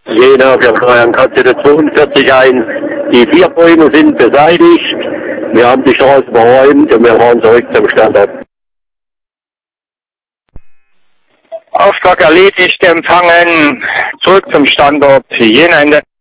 Jena, wir haben Konstitution 42.1. Die 4 Bäume sind beseitigt. Wir haben die Straße beräumt und wir fahren zurück zum Standort. Auftrag erledigt, empfangen, zurück zum Standort Jena.